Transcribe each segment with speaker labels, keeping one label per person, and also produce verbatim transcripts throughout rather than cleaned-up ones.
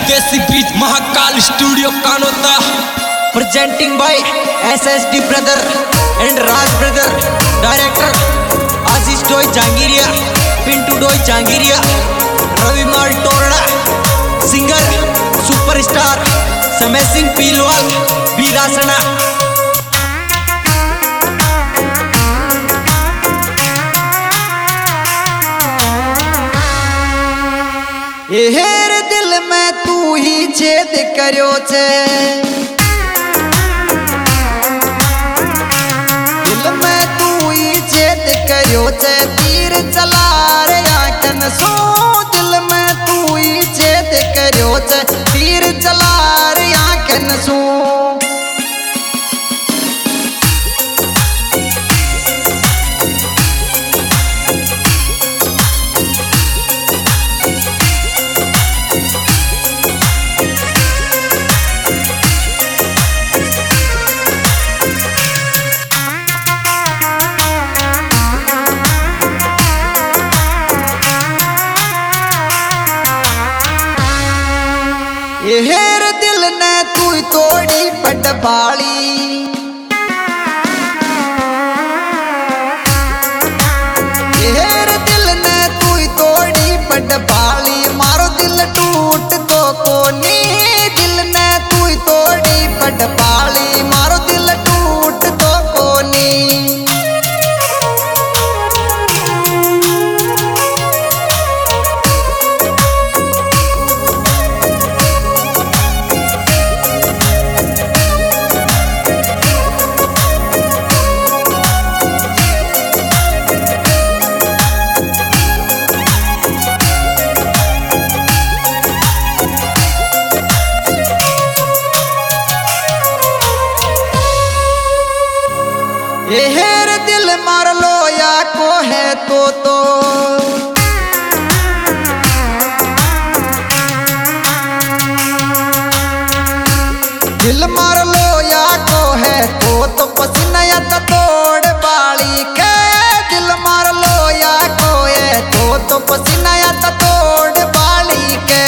Speaker 1: देसी बीच Mahakal studio Kanota
Speaker 2: presenting by S S D brother and Raj brother, director Ashish Doi Jangiria, Pintu Doi Jangiria, Ravi Mal Torda, singer superstar Samay Singh Pilwal, Virasana. हेर दिल में तू ही छेद करो छे, दिल में तू ही छेद करो छे, तीर चला रे आंखन सो, दिल में तू ही छेद करो छे, तीर चला रे आंखन सो। हेर दिल ने तू तोड़ी पटबाली, हेर दिल ने तू तोड़ी पटबाली, मारो दिल टूट तो कोनी, दिल ने तू तोड़ी पटबाली, मारो दिल टूट तो कोनी। हेर दिल मार लो या को है तो तो दिल मार लो या को है तो तो पसीना या तो तोड़ बाली के, दिल मार लो या को है तो तो पसीना या तो तोड़ बाली के।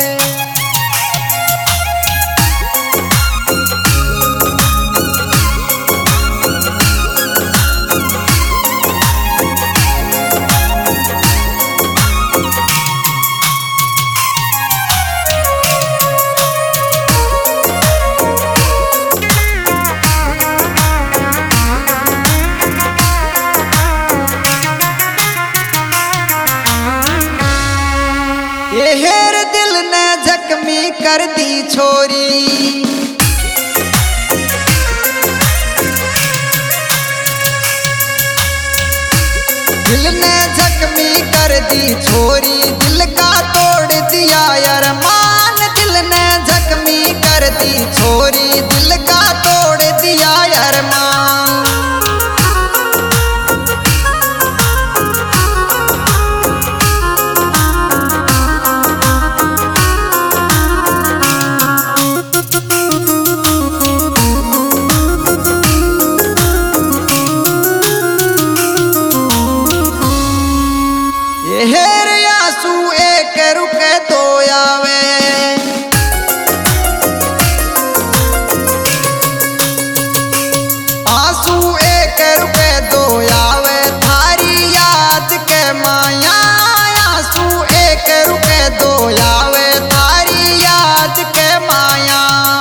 Speaker 2: हेर दिल ने जख्मी कर दी छोरी, दिल ने जख्मी कर दी छोरी, दिल का तोड़ दिया अरमान, दिल ने जख्मी कर दी छोरी, दिल का तोड़ दिया अरमान। हेर आंसू एक रुके तो आवे, आंसू एक रुके तो आवे, थारी याद के माया, आंसू एक रुके तो आवे, थारी याद के माया।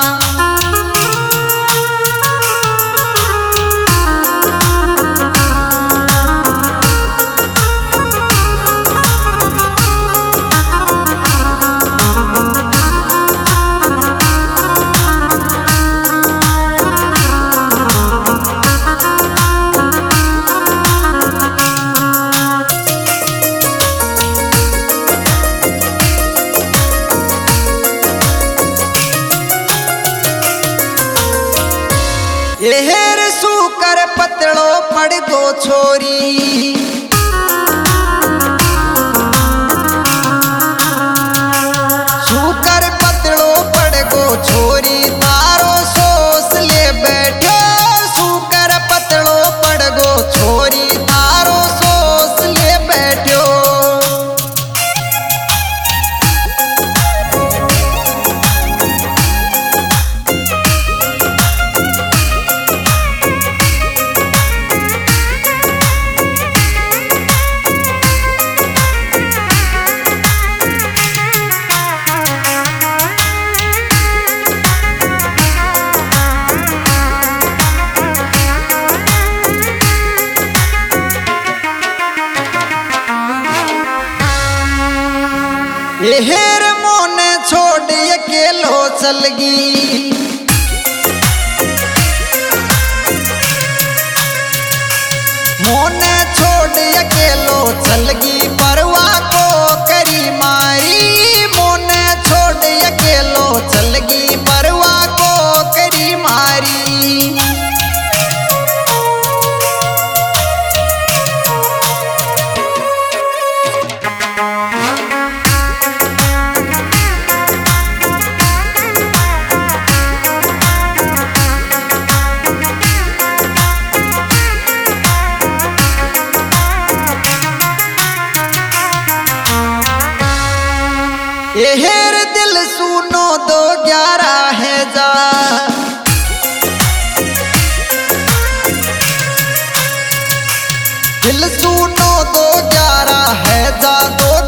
Speaker 2: हेर सूकर पतड़ो पड़ गो छोरी, सूकर पतड़ो पड़ गो छोरी, तारो सोस ले बैठो, सूकर पतड़ो पड़ गो छोरी, तारो सोस ले बैठो।
Speaker 3: हेर मोने छोड़ अकेलो चलगी मोने छोड़ अकेलो चलगी परवा को करी मारी मोने छोड़ अकेलो चलगी परवा को करी मारी हेर दिल सुनो दो ग्यारह है जा दिल सुनो दो ग्यारह है जा दो